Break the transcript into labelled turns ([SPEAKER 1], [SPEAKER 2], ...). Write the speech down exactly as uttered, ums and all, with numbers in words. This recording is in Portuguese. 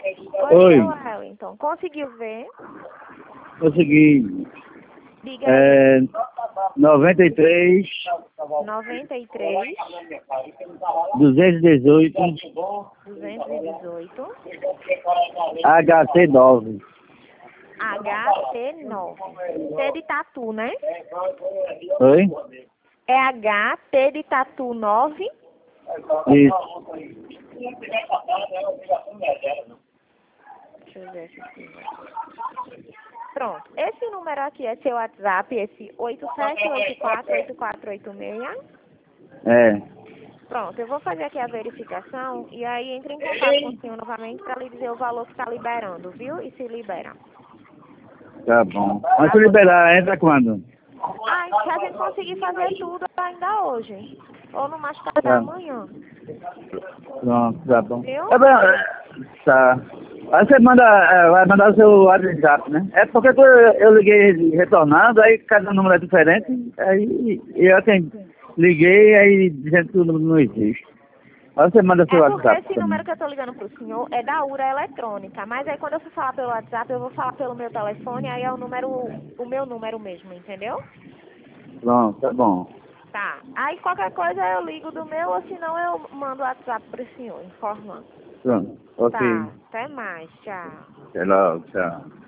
[SPEAKER 1] Oi.
[SPEAKER 2] Oi, Wellington. Conseguiu ver?
[SPEAKER 1] Consegui.
[SPEAKER 2] Diga aí.
[SPEAKER 1] É, noventa e três,
[SPEAKER 2] noventa e três,
[SPEAKER 1] duzentos e dezoito,
[SPEAKER 2] duzentos e dezoito,
[SPEAKER 1] H C nove.
[SPEAKER 2] H T nove. T de tatu, né?
[SPEAKER 1] Oi?
[SPEAKER 2] É H T de tatu nove.
[SPEAKER 1] Isso.
[SPEAKER 2] Deixa eu ver aqui. Pronto. Esse número aqui é seu WhatsApp, esse oito sete oito quatro oito quatro oito seis.
[SPEAKER 1] É.
[SPEAKER 2] Pronto, eu vou fazer aqui a verificação e aí entre em contato com o senhor novamente para lhe dizer o valor que está liberando, viu? E se libera.
[SPEAKER 1] Tá bom. Mas se liberar, entra quando?
[SPEAKER 2] Ah, se a gente conseguir fazer tudo ainda hoje. Ou no mais tarde
[SPEAKER 1] Tá.
[SPEAKER 2] amanhã.
[SPEAKER 1] Pronto, tá bom.
[SPEAKER 2] Viu?
[SPEAKER 1] É bom, tá. Aí você manda, é, vai mandar o seu WhatsApp, né? É porque quando eu eu liguei retornando, aí cada número é diferente, aí eu atendi, liguei, aí dizendo que o número não existe. Aí você manda seu
[SPEAKER 2] É porque
[SPEAKER 1] WhatsApp
[SPEAKER 2] esse
[SPEAKER 1] também.
[SPEAKER 2] número que eu tô ligando pro senhor é da URA eletrônica, mas aí quando eu for falar pelo WhatsApp, eu vou falar pelo meu telefone, aí é o número, o meu número mesmo, entendeu?
[SPEAKER 1] Pronto, tá bom.
[SPEAKER 2] Tá. Aí qualquer coisa eu ligo do meu, ou senão eu mando o WhatsApp pro senhor, informando.
[SPEAKER 1] Pronto, ok.
[SPEAKER 2] Tá. Até mais. Tchau.
[SPEAKER 1] Até logo, tchau.